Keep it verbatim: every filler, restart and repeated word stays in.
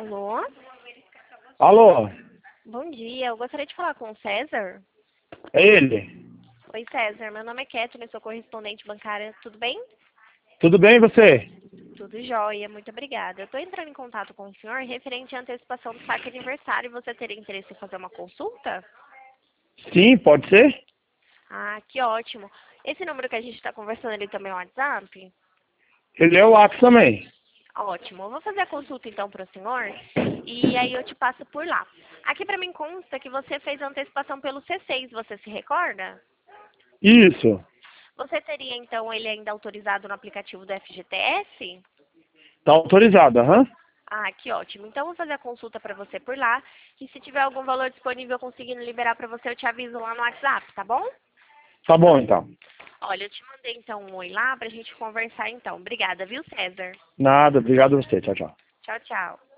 Alô? Alô, Bom dia, eu gostaria de falar com o César. é ele? Oi, César, meu nome é Kathleen, sou correspondente bancária, tudo bem? Tudo bem e você? Tudo jóia, muito obrigada. Eu estou entrando em contato com o senhor referente à antecipação do saque aniversário. Você teria interesse em fazer uma consulta? Sim, pode ser? Ah, que ótimo. Esse número que a gente está conversando ali também é o WhatsApp? Ele é o Atos também. Ótimo. Eu vou fazer a consulta então para o senhor e aí eu te passo por lá. Aqui para mim consta que você fez a antecipação pelo C seis, você se recorda? Isso. Você teria então ele ainda autorizado no aplicativo do F G T S? Tá autorizado, aham. Ah, que ótimo. Então, eu vou fazer a consulta para você por lá. E se tiver algum valor disponível conseguindo liberar para você, eu te aviso lá no WhatsApp, tá bom? Tá bom, então. Olha, eu te mandei então um oi lá pra gente conversar então. Obrigada, viu, César? Nada, obrigado a você. Tchau, tchau. Tchau, tchau.